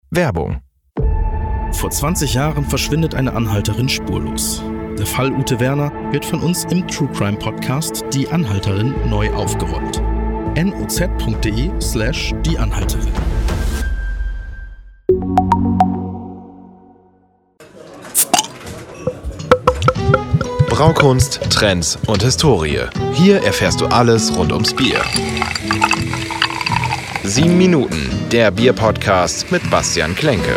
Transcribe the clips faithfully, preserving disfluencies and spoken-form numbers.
Werbung. Vor zwanzig Jahren verschwindet eine Anhalterin spurlos. Der Fall Ute Werner wird von uns im True Crime Podcast Die Anhalterin neu aufgerollt. noz.de slash die Anhalterin. Braukunst, Trends und Historie. Hier erfährst du alles rund ums Bier. Sieben Minuten, der Bier-Podcast mit Bastian Klenke.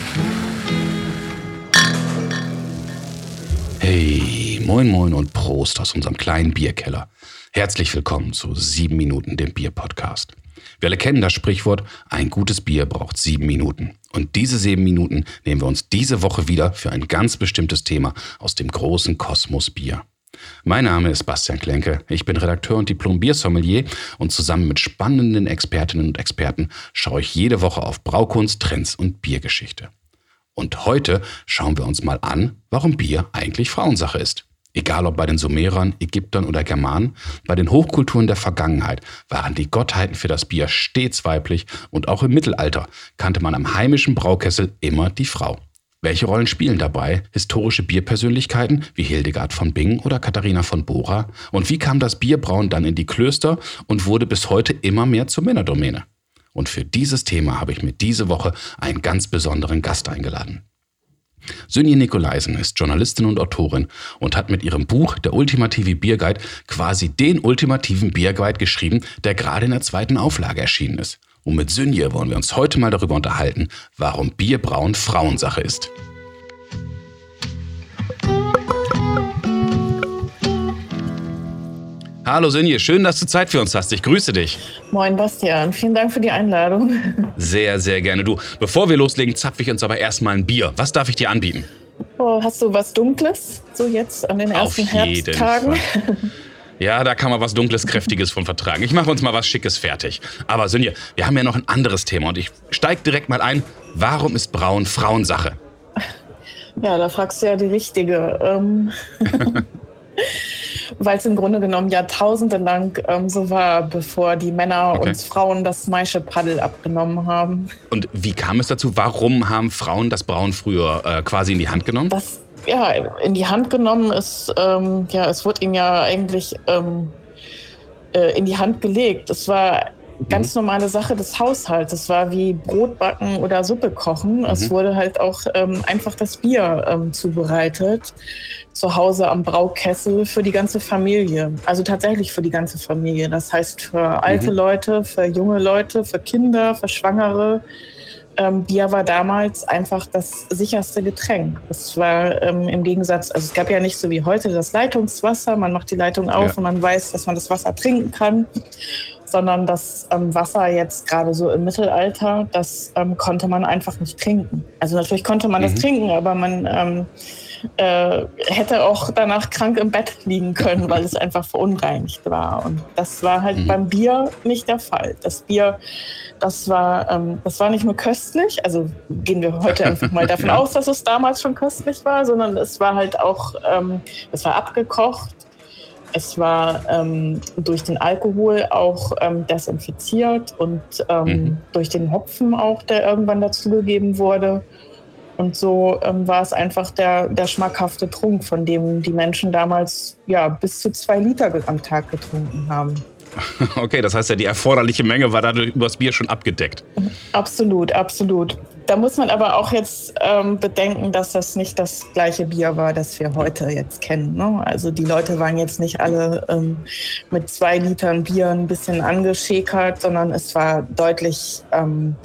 Hey, moin moin und Prost aus unserem kleinen Bierkeller. Herzlich willkommen zu Sieben Minuten, dem Bier-Podcast. Wir alle kennen das Sprichwort, ein gutes Bier braucht sieben Minuten. Und diese sieben Minuten nehmen wir uns diese Woche wieder für ein ganz bestimmtes Thema aus dem großen Kosmos Bier. Mein Name ist Bastian Klenke, ich bin Redakteur und Diplom-Biersommelier und zusammen mit spannenden Expertinnen und Experten schaue ich jede Woche auf Braukunst, Trends und Biergeschichte. Und heute schauen wir uns mal an, warum Bier eigentlich Frauensache ist. Egal ob bei den Sumerern, Ägyptern oder Germanen, bei den Hochkulturen der Vergangenheit waren die Gottheiten für das Bier stets weiblich und auch im Mittelalter kannte man am heimischen Braukessel immer die Frau. Welche Rollen spielen dabei historische Bierpersönlichkeiten wie Hildegard von Bingen oder Katharina von Bora? Und wie kam das Bierbrauen dann in die Klöster und wurde bis heute immer mehr zur Männerdomäne? Und für dieses Thema habe ich mir diese Woche einen ganz besonderen Gast eingeladen. Synje Nicolaisen ist Journalistin und Autorin und hat mit ihrem Buch Der ultimative Bierguide quasi den ultimativen Bierguide geschrieben, der gerade in der zweiten Auflage erschienen ist. Und mit Synje wollen wir uns heute mal darüber unterhalten, warum Bierbrauen Frauensache ist. Hallo Synje, schön, dass du Zeit für uns hast. Ich grüße dich. Moin Bastian, vielen Dank für die Einladung. Sehr, sehr gerne. Du, bevor wir loslegen, zapfe ich uns aber erstmal ein Bier. Was darf ich dir anbieten? Oh, hast du was Dunkles, so jetzt an den ersten Auf jeden Herbsttagen? Fall. Ja, da kann man was Dunkles, Kräftiges von vertragen. Ich mache uns mal was Schickes fertig. Aber Synje, wir haben ja noch ein anderes Thema und ich steige direkt mal ein. Warum ist Brauen Frauensache? Ja, da fragst du ja die Richtige. Ähm Weil es im Grunde genommen Jahrtausende lang ähm, so war, bevor die Männer Okay. uns Frauen das Maischepaddel abgenommen haben. Und wie kam es dazu? Warum haben Frauen das Brauen früher äh, quasi in die Hand genommen? Das ja in die Hand genommen ist, ähm, ja, es wurde ihnen ja eigentlich ähm, äh, in die Hand gelegt. Es war ganz normale Sache des Haushalts. Es war wie Brot backen oder Suppe kochen. Mhm. Es wurde halt auch ähm, einfach das Bier ähm, zubereitet. Zu Hause am Braukessel für die ganze Familie. Also tatsächlich für die ganze Familie. Das heißt für alte mhm. Leute, für junge Leute, für Kinder, für Schwangere. Ähm, Bier war damals einfach das sicherste Getränk. Es war ähm, im Gegensatz, also es gab ja nicht so wie heute das Leitungswasser. Man macht die Leitung auf ja. und man weiß, dass man das Wasser trinken kann. Sondern das ähm, Wasser jetzt gerade so im Mittelalter, das ähm, konnte man einfach nicht trinken. Also natürlich konnte man mhm. das trinken, aber man ähm, äh, hätte auch danach krank im Bett liegen können, weil es einfach verunreinigt war. Und das war halt mhm. beim Bier nicht der Fall. Das Bier, das war, ähm, das war nicht nur köstlich, also gehen wir heute einfach mal davon ja. aus, dass es damals schon köstlich war, sondern es war halt auch, ähm, es war abgekocht. Es war ähm, durch den Alkohol auch ähm, desinfiziert und ähm, mhm. durch den Hopfen auch, der irgendwann dazugegeben wurde. Und so ähm, war es einfach der, der schmackhafte Trunk, von dem die Menschen damals ja, bis zu zwei Liter am Tag getrunken haben. Okay, das heißt ja, die erforderliche Menge war dadurch über das Bier schon abgedeckt. Absolut, absolut. Da muss man aber auch jetzt ähm, bedenken, dass das nicht das gleiche Bier war, das wir heute jetzt kennen. Ne? Also die Leute waren jetzt nicht alle ähm, mit zwei Litern Bier ein bisschen angeschäkert, sondern es war deutlich ähm,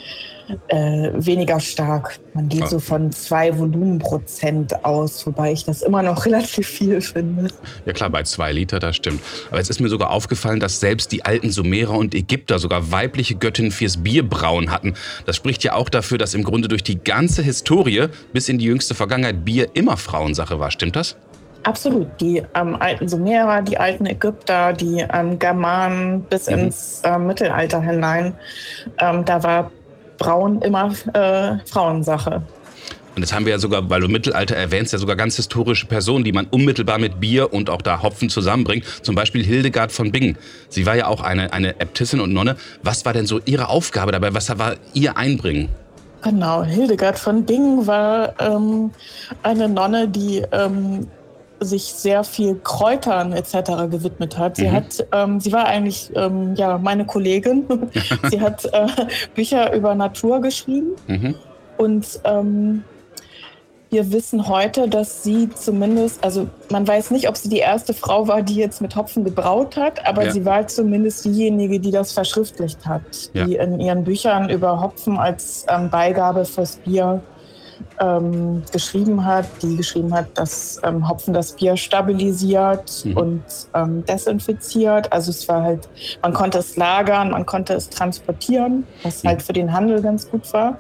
äh, weniger stark. Man geht so von zwei Volumenprozent aus, wobei ich das immer noch relativ viel finde. Ja klar, bei zwei Liter, das stimmt. Aber es ist mir sogar aufgefallen, dass selbst die alten Sumerer und Ägypter sogar weibliche Göttinnen fürs Bierbrauen hatten. Das spricht ja auch dafür, dass im Grunde durch die ganze Historie bis in die jüngste Vergangenheit Bier immer Frauensache war. Stimmt das? Absolut. Die ähm, alten Sumerer, die alten Ägypter, die ähm, Germanen bis mhm. ins äh, Mittelalter hinein, ähm, da war Brauen immer äh, Frauensache. Und das haben wir ja sogar, weil du Mittelalter erwähnst, ja sogar ganz historische Personen, die man unmittelbar mit Bier und auch da Hopfen zusammenbringt. Zum Beispiel Hildegard von Bingen. Sie war ja auch eine, eine Äbtissin und Nonne. Was war denn so ihre Aufgabe dabei? Was war ihr Einbringen? Genau, Hildegard von Bingen war ähm, eine Nonne, die ähm, sich sehr viel Kräutern et cetera gewidmet hat. Sie, mhm. hat, ähm, sie war eigentlich ähm, ja, meine Kollegin. Sie hat äh, Bücher über Natur geschrieben. Mhm. Und ähm, wir wissen heute, dass sie zumindest, also man weiß nicht, ob sie die erste Frau war, die jetzt mit Hopfen gebraut hat, aber ja. sie war zumindest diejenige, die das verschriftlicht hat, ja. die in ihren Büchern über Hopfen als ähm, Beigabe fürs Bier ähm, geschrieben hat, die geschrieben hat, dass ähm, Hopfen das Bier stabilisiert mhm. und ähm, desinfiziert. Also es war halt, man konnte es lagern, man konnte es transportieren, was mhm. halt für den Handel ganz gut war.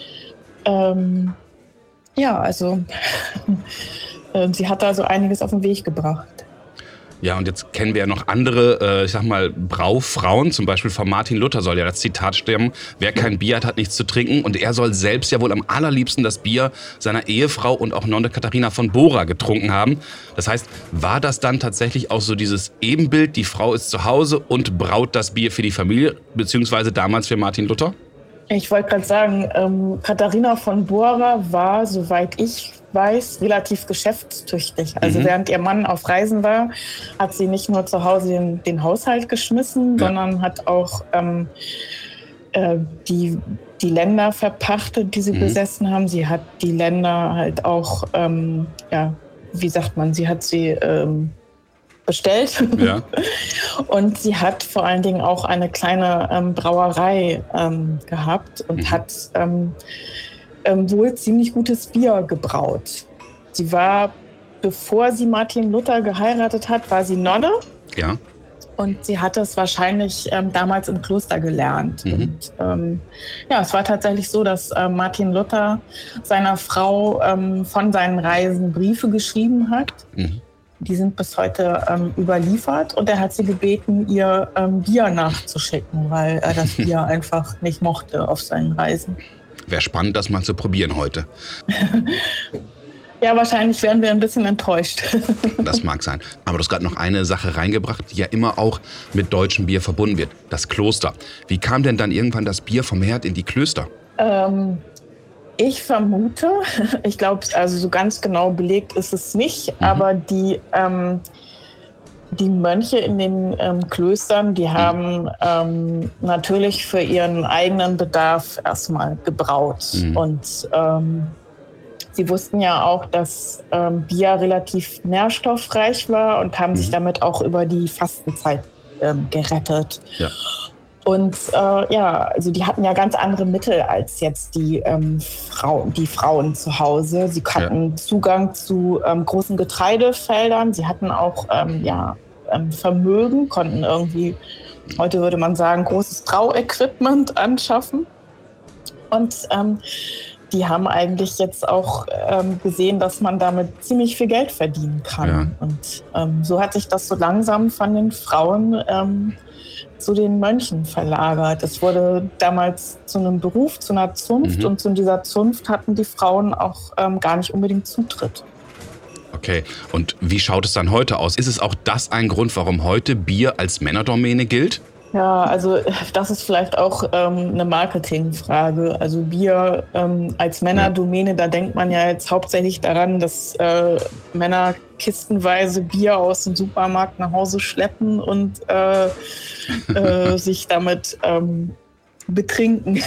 Ähm, Ja, also sie hat da so einiges auf den Weg gebracht. Ja, und jetzt kennen wir ja noch andere, äh, ich sag mal, Braufrauen, zum Beispiel von Martin Luther soll ja das Zitat stimmen, wer kein Bier hat, hat nichts zu trinken. Und er soll selbst ja wohl am allerliebsten das Bier seiner Ehefrau und auch Nonne Katharina von Bora getrunken haben. Das heißt, war das dann tatsächlich auch so dieses Ebenbild, die Frau ist zu Hause und braut das Bier für die Familie, beziehungsweise damals für Martin Luther? Ich wollte gerade sagen, ähm, Katharina von Bora war, soweit ich weiß, relativ geschäftstüchtig. Also mhm. während ihr Mann auf Reisen war, hat sie nicht nur zu Hause den, den Haushalt geschmissen, ja. sondern hat auch ähm, äh, die, die Länder verpachtet, die sie mhm. besessen haben. Sie hat die Länder halt auch, ähm, ja, wie sagt man, sie hat sie... Ähm, bestellt. Ja. Und sie hat vor allen Dingen auch eine kleine ähm, Brauerei ähm, gehabt und mhm. hat ähm, ähm, wohl ziemlich gutes Bier gebraut. Sie war, bevor sie Martin Luther geheiratet hat, war sie Nonne. Ja. Und sie hat es wahrscheinlich ähm, damals im Kloster gelernt. Mhm. Und ähm, ja, es war tatsächlich so, dass äh, Martin Luther seiner Frau ähm, von seinen Reisen Briefe geschrieben hat. Mhm. Die sind bis heute ähm, überliefert und er hat sie gebeten, ihr ähm, Bier nachzuschicken, weil er das Bier einfach nicht mochte auf seinen Reisen. Wäre spannend, das mal zu probieren heute. Ja, wahrscheinlich wären wir ein bisschen enttäuscht. Das mag sein. Aber du hast gerade noch eine Sache reingebracht, die ja immer auch mit deutschem Bier verbunden wird. Das Kloster. Wie kam denn dann irgendwann das Bier vom Herd in die Klöster? Ähm... Ich vermute, ich glaube, also so ganz genau belegt ist es nicht, mhm. aber die, ähm, die Mönche in den ähm, Klöstern, die haben mhm. ähm, natürlich für ihren eigenen Bedarf erstmal gebraut. Mhm. Und ähm, sie wussten ja auch, dass ähm, Bier relativ nährstoffreich war und haben mhm. sich damit auch über die Fastenzeit ähm, gerettet. Ja. Und äh, ja, also die hatten ja ganz andere Mittel als jetzt die, ähm, Frau, die Frauen zu Hause. Sie hatten ja. Zugang zu ähm, großen Getreidefeldern. Sie hatten auch ähm, ja, ähm, Vermögen, konnten irgendwie, heute würde man sagen, großes Brauequipment anschaffen. Und ähm, die haben eigentlich jetzt auch ähm, gesehen, dass man damit ziemlich viel Geld verdienen kann. Ja. Und ähm, so hat sich das so langsam von den Frauen ähm, zu den Mönchen verlagert. Es wurde damals zu einem Beruf, zu einer Zunft mhm. und zu dieser Zunft hatten die Frauen auch ähm, gar nicht unbedingt Zutritt. Okay, und wie schaut es dann heute aus? Ist es auch das ein Grund, warum heute Bier als Männerdomäne gilt? Ja, also das ist vielleicht auch ähm, eine Marketingfrage. Also Bier ähm, als Männerdomäne, da denkt man ja jetzt hauptsächlich daran, dass äh, Männer kistenweise Bier aus dem Supermarkt nach Hause schleppen und äh, äh, sich damit ähm, betrinken.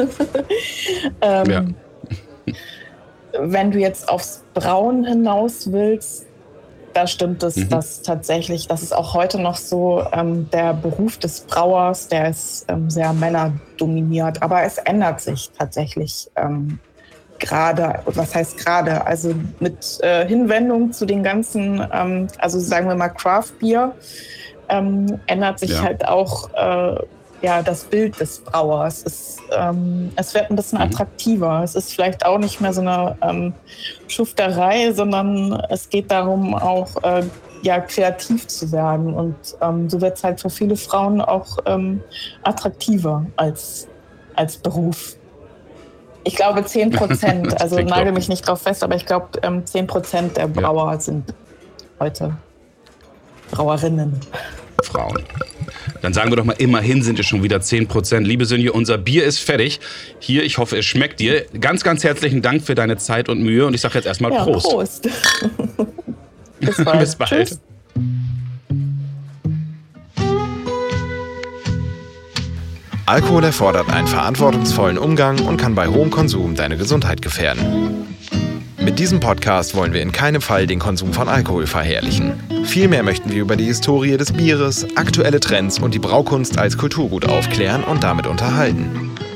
ähm, ja. Wenn du jetzt aufs Brauen hinaus willst, da stimmt es, mhm. dass tatsächlich, das ist auch heute noch so, ähm, der Beruf des Brauers, der ist ähm, sehr männerdominiert. Aber es ändert sich tatsächlich ähm, gerade, was heißt gerade, also mit äh, Hinwendung zu den ganzen, ähm, also sagen wir mal Craft Beer, ähm, ändert sich ja. halt auch äh, ja, das Bild des Brauers. Es, ähm, es wird ein bisschen mhm. attraktiver. Es ist vielleicht auch nicht mehr so eine ähm, Schufterei, sondern es geht darum, auch äh, ja, kreativ zu werden. Und ähm, so wird es halt für viele Frauen auch ähm, attraktiver als, als Beruf. Ich glaube zehn Prozent, also nagel mich nicht drauf fest, aber ich glaube ähm, zehn Prozent der Brauer ja. sind heute Brauerinnen. Frauen. Dann sagen wir doch mal, immerhin sind es schon wieder zehn Prozent. Liebe Sünje, unser Bier ist fertig. Hier, ich hoffe, es schmeckt dir. Ganz, ganz herzlichen Dank für deine Zeit und Mühe. Und ich sage jetzt erstmal ja, Prost. Prost. Bis bald. Bis bald. Tschüss. Alkohol erfordert einen verantwortungsvollen Umgang und kann bei hohem Konsum deine Gesundheit gefährden. Mit diesem Podcast wollen wir in keinem Fall den Konsum von Alkohol verherrlichen. Vielmehr möchten wir über die Historie des Bieres, aktuelle Trends und die Braukunst als Kulturgut aufklären und damit unterhalten.